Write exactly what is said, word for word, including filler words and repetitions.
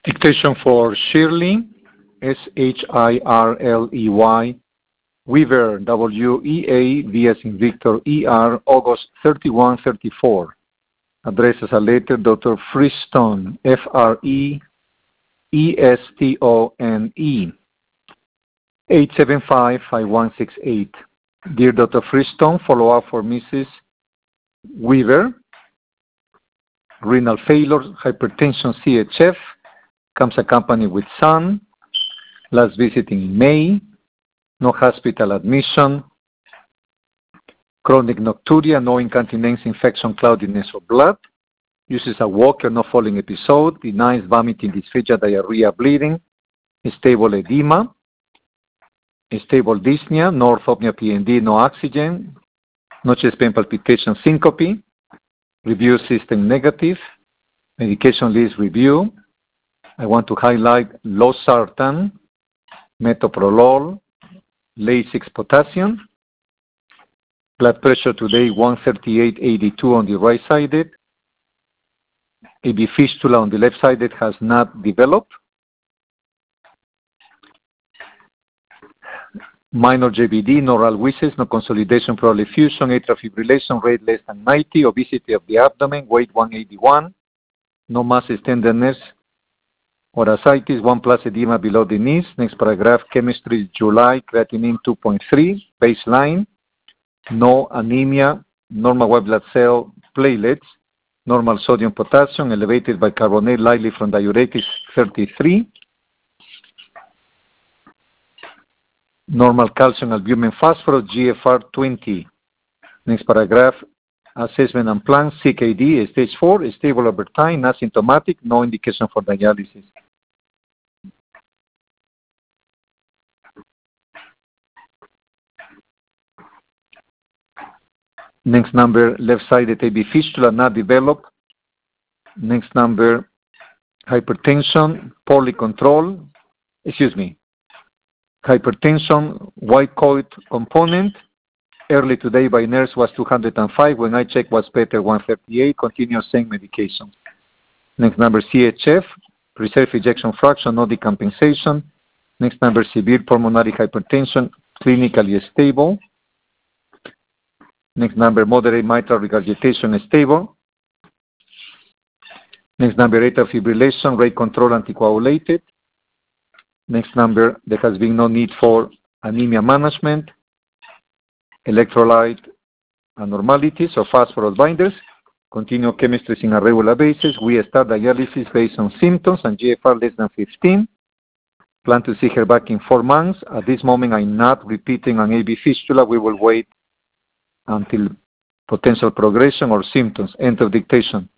Dictation for Shirley, S H I R L E Y, Weaver, W E A, V as in Victor, E R, August thirty-one thirty-four. Address as a letter, Doctor Freestone, F R E E S T O N E, eight seven five, five one six eight. Dear Doctor Freestone, follow-up for Missus Weaver, renal failure, hypertension, C H F, comes accompanied with son, last visiting in May, no hospital admission, chronic nocturia, no incontinence, infection, cloudiness, or blood, uses a walker, no falling episode, denies vomiting, dysphagia, diarrhea, bleeding, stable edema, stable dyspnea, no orthopnea, P N D, no oxygen, no chest pain, palpitation, syncope, review system negative, medication list review. I want to highlight losartan, metoprolol, Lasix potassium. Blood pressure today one thirty-eight eighty-two on the right sided. A B fistula on the left sided has not developed. Minor J B D, no wheezes, no consolidation, pleural effusion, atrial fibrillation, rate less than ninety, obesity of the abdomen, weight one eighty-one, no masses, tenderness, or ascites, one plus edema below the knees. Next paragraph, chemistry, July, creatinine two point three, baseline, no anemia, normal white blood cell platelets, normal sodium potassium, elevated bicarbonate, likely from diuretics thirty-three, normal calcium, albumin, phosphorus, G F R twenty. Next paragraph, assessment and plan, C K D, stage four, stable over time, asymptomatic, no indication for dialysis. Next number, left-sided A B fistula, not developed. Next number, hypertension, poorly controlled. Excuse me. Hypertension, white coat component. Early today by nurse was two hundred five. When I checked was better, one thirty-eight. Continue same medication. Next number, C H F, preserved ejection fraction, no decompensation. Next number, severe pulmonary hypertension, clinically stable. Next number, moderate mitral regurgitation, stable. Next number, atrial fibrillation, rate control, anticoagulated. Next number, there has been no need for anemia management, electrolyte abnormalities or phosphorus binders. Continue chemistry on a regular basis. We start dialysis based on symptoms and G F R less than fifteen. Plan to see her back in four months. At this moment, I'm not repeating an A B fistula. We will wait until potential progression or symptoms. End of dictation.